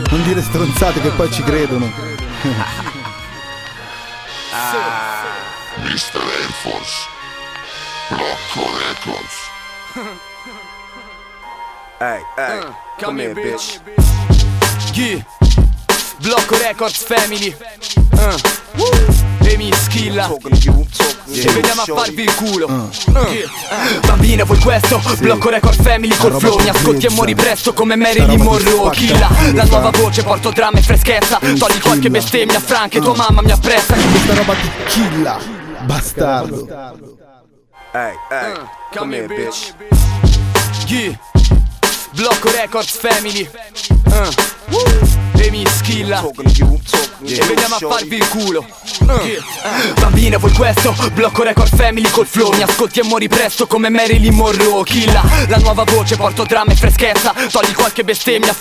Non dire stronzate che poi ci credono. Mr. Air Force, Blocco Records. Hey, come here, bitch. Yeah. Blocco Records Family. Emi Schilla. E veniamo a farvi il culo. Bambina vuoi questo? Blocco Record Family col flow. Mi ascolti e muori presto come Marilyn Monroe. Killa, la nuova voce, porto dramma e freschezza. Togli qualche bestemmia, Frank, e tua mamma mi apprezza. Questa roba ti killa, bastardo. Come here, bitch. Yeah. Blocco Records Family. Emi Schilla. E veniamo a farvi il culo. Bambina vuoi questo? Blocco Record Family col flow. Mi ascolti e muori presto come Marilyn Monroe. Killa, la nuova voce, porto dramma e freschezza. Togli qualche bestemmia,